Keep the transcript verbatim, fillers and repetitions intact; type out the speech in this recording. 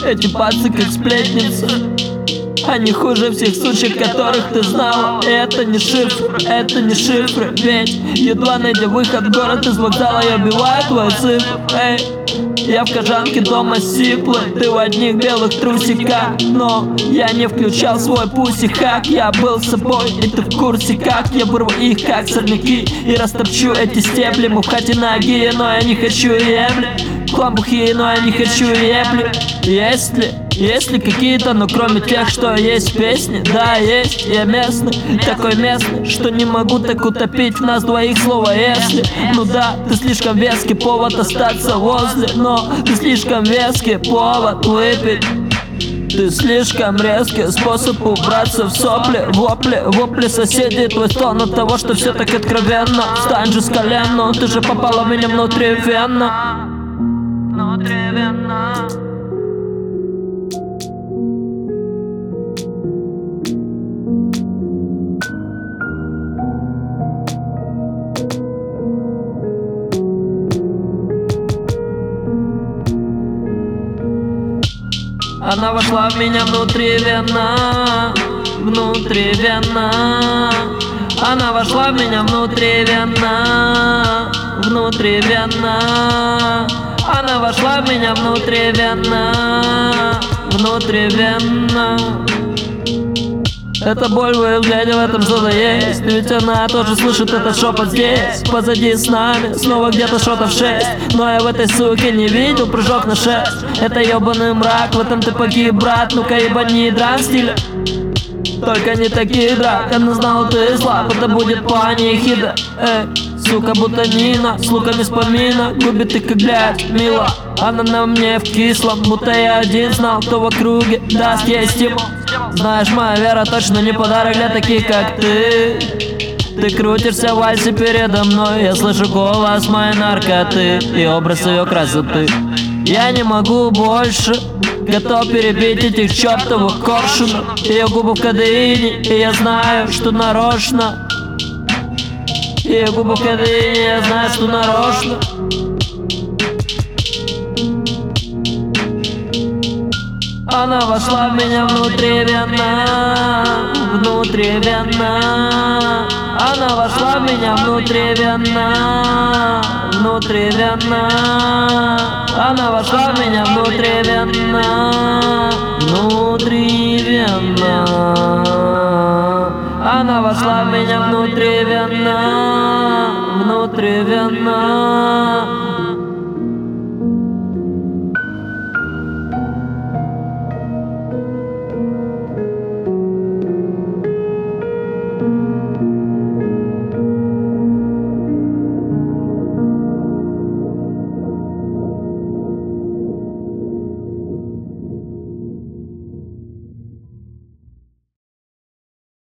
Эти пальцы как сплетницы, они хуже всех сучек, которых ты знала. И это не шифр, это не шифры. Ведь едва найдя выход в город из вокзала, я убиваю твою цифру. Эй, я в кожанке дома сиплый, ты в одних белых трусиках. Но я не включал свой пуси-хак. Я был с собой, и ты в курсе, как я вырву их, как сорняки, и растопчу эти стебли. Мы в хате ноги, но я не хочу ебли. Кламбухи, но я не хочу ебли. Есть ли, есть ли какие-то, но кроме тех, что есть в песне? Да, есть, я местный, такой местный, что не могу так утопить в нас двоих слово если. Ну да, ты слишком веский повод остаться возле, но ты слишком веский повод выпить. Ты слишком резкий способ убраться в сопли, вопли, вопли соседей. Твой стон от того, что все так откровенно. Встань же с колен, но ты же попала в меня внутривенно. Внутривенно. Она вошла в меня внутривенно, внутривенно. Она вошла в меня внутривенно, внутривенно. Она вошла в меня внутривенно, внутривенно. Это боль в ее взгляде, в этом что-то есть. Ведь она тоже слышит этот шепот здесь, позади с нами, снова где-то что-то в шесть. Но я в этой суке не видел прыжок на шесть. Это ебаный мрак, в этом ты погиб, брат. Ну-ка ебани дран стиля, только не такие драк. Она знала, ты слаб, это будет панихида. Эй, сука, будто Нина, с луками с помина. Губит ты как блядь, мила. Она на мне в кислом, будто я один знал, кто в округе даст ей стимул. Знаешь, моя вера точно не подарок для таких, как ты. Ты крутишься в вальсе передо мной, я слышу голос моей наркоты и образ ее красоты. Я не могу больше, готов перебить этих чертовых коршунов. Ее губы в кадеине, и я знаю, что нарочно. Ее губы в кадеине, я знаю, что нарочно. Она вошла в меня внутривенно, внутривенно. Она вошла в меня внутривенно, внутривенно. Она вошла в меня внутривенно, внутривенно. Она вошла в меня внутривенно, внутривенно.